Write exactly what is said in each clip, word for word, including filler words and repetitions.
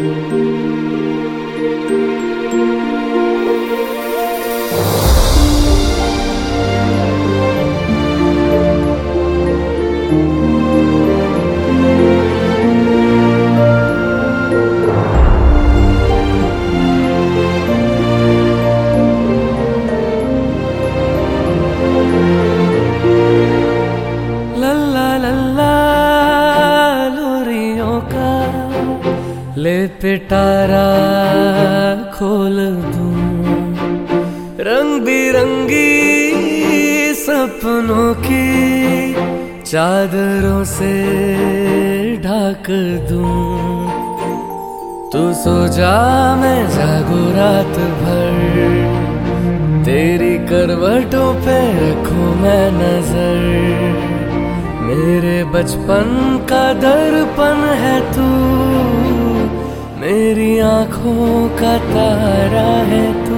ले पिटारा खोल दूं, रंग बिरंगी सपनों की चादरों से ढक दूं। तू सो जा मैं जागूं रात भर, तेरी करवटों पे रखूं मैं नजर। मेरे बचपन का दर्पण है तू, मेरी आंखों का तारा है तू।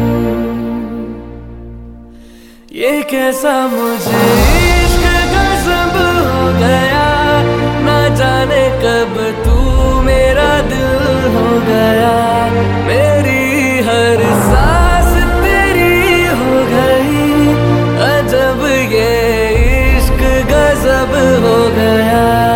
ये कैसा मुझे इश्क गज़ब हो गया, ना जाने कब तू मेरा दिल हो गया। मेरी हर सांस तेरी हो गई, अजब ये इश्क गज़ब हो गया।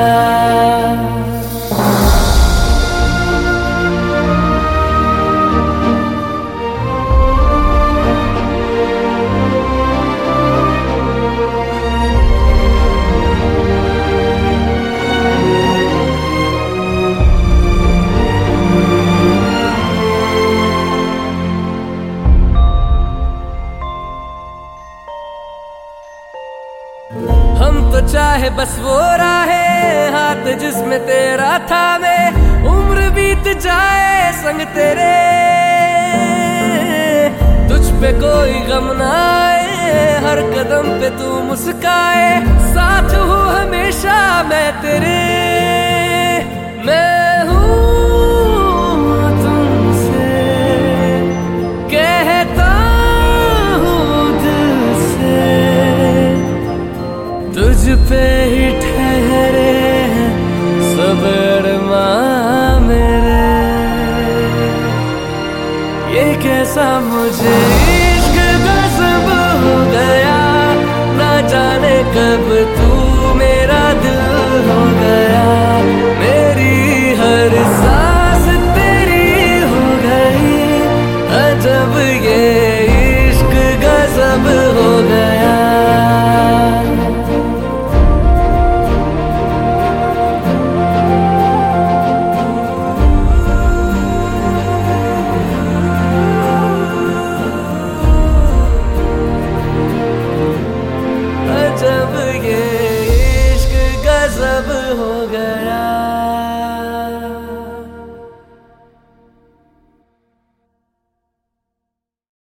हम तो चाहे बस वो राहें, हाथ जिसमें तेरा था मैं, उम्र बीत जाए संग तेरे। तुझ पे कोई गम ना आए, हर कदम पे तू मुस्काए, साथ हूँ हमेशा मैं तेरे। मैं हूँ तुमसे कहता हूँ दिल से, तुझ पे ही ठहरे हैं सब अरमां मेरे। ये कैसा मुझे